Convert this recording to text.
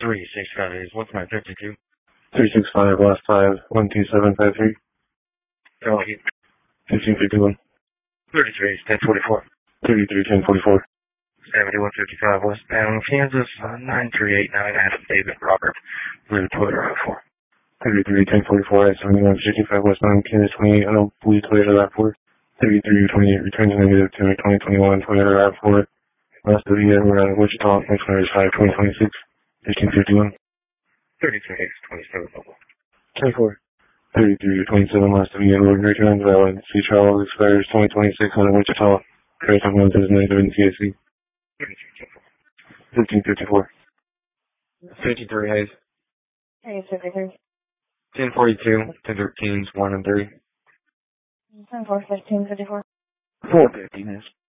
365 is what's my 52? 365 last 5 12753. Oh, you 1551. 33 is 1044. 33 1044. 7155 westbound Kansas 9389 Adam David Robert Blue Toyota 4. 33 1044 at 7155 westbound Kansas 28 I don't believe Toyota RAV4. 3328 returns negative to 2021 Toyota RAV4. Last of the year we're out of Wichita. Next one is 5 2026. 1551. 33 is 27 mobile. 24. 33 27 last of the year road returns valid. Sea travel expires 2026 out of Wichita. Credit time runs as negative in CSC. 1554. 53 Hayes. Hayes 53. 1042, 1013 1 and 3. 10 4 15 54. 415 is